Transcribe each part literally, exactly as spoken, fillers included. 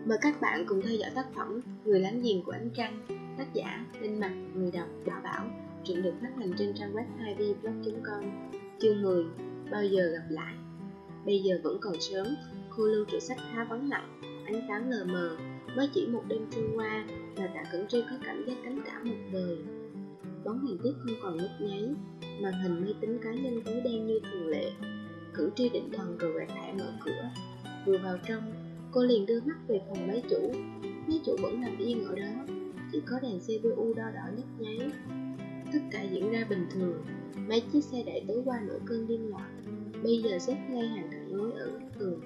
Mời các bạn cùng theo dõi tác phẩm Người láng giềng của ánh trăng, tác giả Linh Mặt, người đọc Bảo Bảo. Truyện được phát hành trên trang web hai v blog chấm com. Chương mười. Bao giờ gặp lại. Bây giờ vẫn còn sớm, khu lưu trữ sách khá vắng lặng, ánh sáng lờ mờ. Mới chỉ một đêm trôi qua mà Tạ Cẩn Tri có cảm giác cánh cả một đời. Bóng đèn tiếp không còn nhấp nháy, màn hình máy tính cá nhân tối đen như thường lệ. Cẩn Tri định thần rồi quẹt thẻ mở cửa. Vừa vào trong, cô liền đưa mắt về phòng máy chủ. Máy chủ vẫn nằm yên ở đó, chỉ có đèn xê pê u đo đỏ nhấp nháy. Tất cả diễn ra bình thường. Mấy chiếc xe đẩy tối qua nửa cơn điên loạn, bây giờ xếp ngay hàng thẳng lối ở góc tường.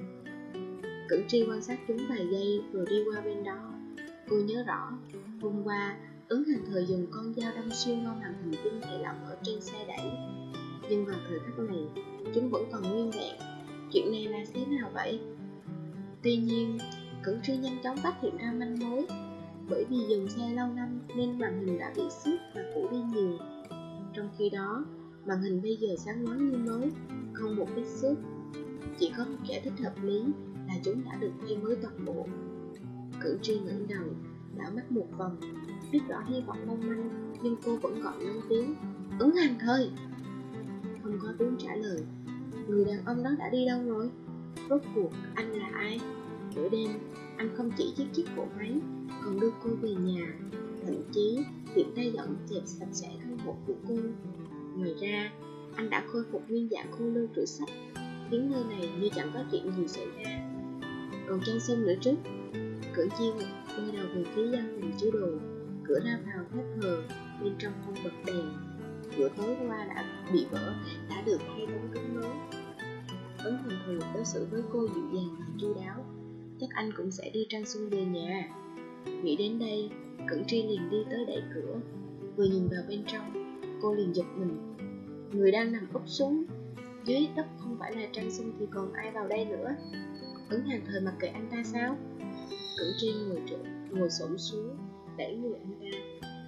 Cẩn Tri quan sát chúng vài giây rồi đi qua bên đó. Cô nhớ rõ, hôm qua Ứng Hàng Thời dùng con dao đâm xuyên qua màn hình tinh thể lỏng ở trên xe đẩy. Nhưng vào thời khắc này, chúng vẫn còn nguyên vẹn. Chuyện này là thế nào vậy? Tuy nhiên, Cẩn Tri nhanh chóng phát hiện ra manh mối. Bởi vì dùng xe lâu năm nên màn hình đã bị xước và cũ đi nhiều. Trong khi đó, màn hình bây giờ sáng loáng như mới, không một vết xước. Chỉ có một giải thích hợp lý là chúng đã được thay mới toàn bộ. Cẩn Tri ngẩng đầu, đảo mắt một vòng, biết rõ hy vọng mong manh, nhưng cô vẫn gọi lớn tiếng: Ứng Hàng Thời! Không có tiếng trả lời. Người đàn ông đó đã đi đâu rồi? Rốt cuộc anh là ai? Bữa đêm, anh không chỉ chiếc chiếc cổ máy, còn đưa cô về nhà, thậm chí tiện tay dọn dẹp sạch sẽ căn hộ của cô. Ngoài ra, anh đã khôi phục nguyên dạng khu lưu trữ sách, khiến nơi này như chẳng có chuyện gì xảy ra. Còn Trang Xuân nữa chứ? Cẩn Tri quay đầu về phía gian phòng chứa đồ, cửa ra vào khép hờ, bên trong không bật đèn. Cửa tối qua đã bị vỡ, đã được thay tấm kính mới. Ứng Hàng Thời đối xử với cô dịu dàng và chu đáo, chắc anh cũng sẽ đưa Trang Xuân về nhà. Nghĩ đến đây, Cẩn Tri liền đi tới đẩy cửa. Vừa nhìn vào bên trong, cô liền giật mình. Người đang nằm úp xuống dưới đất không phải là Trang Xuân thì còn ai vào đây nữa? Ứng Hàng Thời mặc kệ anh ta sao? Cẩn Tri ngồi trở, ngồi xổm xuống, đẩy người anh ra.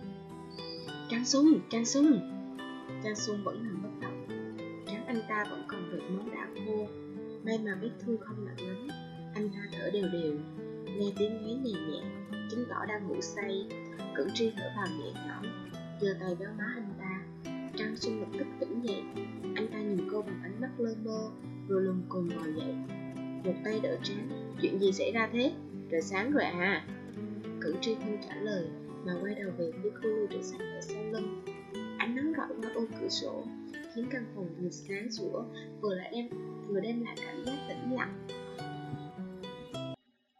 Trang Xuân, Trang Xuân! Trang Xuân vẫn nằm bất động, trán anh ta vẫn còn vệt máu đã khô. May mà vết thương không nặng lắm. Anh ta thở đều đều, nghe tiếng ngáy nhẹ nhẹ, chứng tỏ đang ngủ say. Cẩn Tri thở vào nhẹ nhõm, giơ tay véo má anh ta. Trang Xuân lập tức tỉnh dậy. Anh ta nhìn cô bằng ánh mắt lơ mơ, rồi lùng cồm ngồi dậy, một tay đỡ trán. Chuyện gì xảy ra thế? Trời sáng rồi à? Cẩn Tri không trả lời, mà quay đầu về phía khu lưu trữ sách ở sau lưng. Ánh nắng rọi qua ô cửa sổ, khiến căn phòng vừa sáng sủa, vừa lại đem vừa đem lại cảm giác tĩnh lặng.